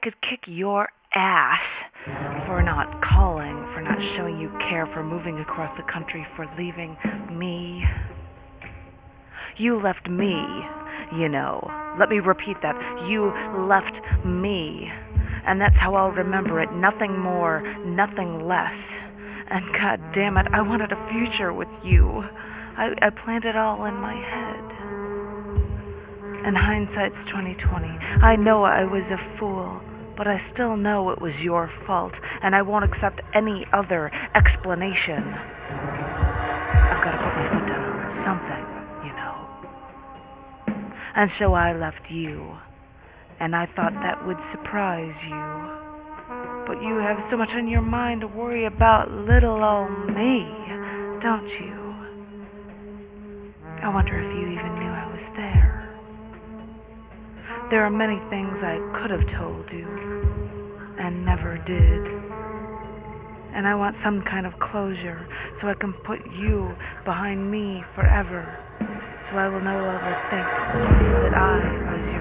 could kick your ass for not calling, for not showing you care, for moving across the country, for leaving me. You left me, you know. Let me repeat that. You left me. And that's how I'll remember it. Nothing more, nothing less. And god damn it, I wanted a future with you. I planned it all in my head. And hindsight's 2020. I know I was a fool, but I still know it was your fault, and I won't accept any other explanation. I've got to put my foot down on something, you know. And so I left you, and I thought that would surprise you. But you have so much on your mind to worry about little old me, don't you? I wonder if you even knew I was there. There are many things I could have told you, and never did. And I want some kind of closure, so I can put you behind me forever, so I will no longer think that I was